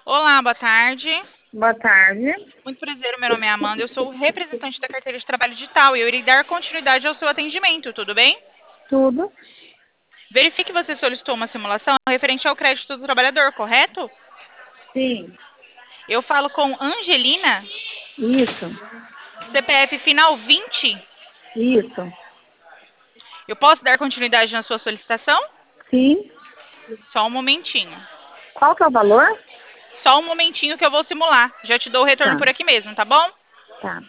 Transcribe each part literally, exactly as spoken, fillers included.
Olá, boa tarde. Boa tarde. Muito prazer, meu nome é Amanda, eu sou representante da carteira de trabalho digital e eu irei dar continuidade ao seu atendimento, tudo bem? Tudo? Verifique que você solicitou uma simulação referente ao crédito do trabalhador, correto? Sim. Eu falo com Angelina, Isso. C P F final vinte. Isso. Eu posso dar continuidade na sua solicitação? Sim. Só um momentinho. Qual que é o valor? Só um momentinho que eu vou simular. Já te dou o retorno Tá. por aqui mesmo, tá bom? Tá.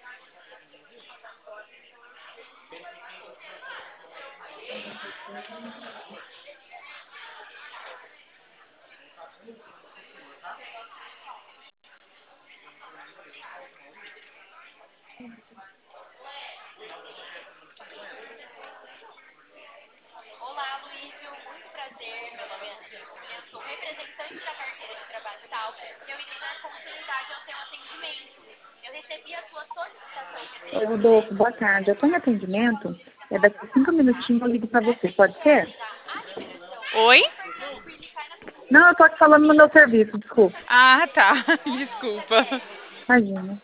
Olá, Luísio. Muito prazer. Meu nome é Júlia, sou representante da carteira de trabalho tal e eu irei dar continuidade ao seu atendimento. Eu recebi a sua solicitação Ô, referente ao Rodolfo, crédito boa do tarde. Eu tô em trabalhador. atendimento. É daqui a cinco minutinhos eu ligo pra você. Pode ser? Oi? Não, eu tô aqui falando no meu serviço, desculpa. Ah, tá. Desculpa. Imagina.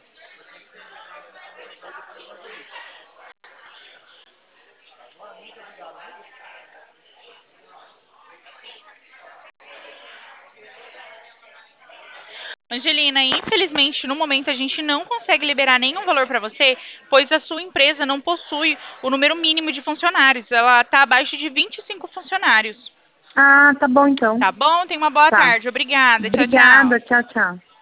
Angelina, infelizmente, no momento a gente não consegue liberar nenhum valor para você, pois a sua empresa não possui o número mínimo de funcionários. Ela está abaixo de vinte e cinco funcionários. Ah, tá bom então. Tá bom? Tenha uma boa Tá. tarde. Obrigada. Tchau, tchau. Obrigada. Tchau, tchau.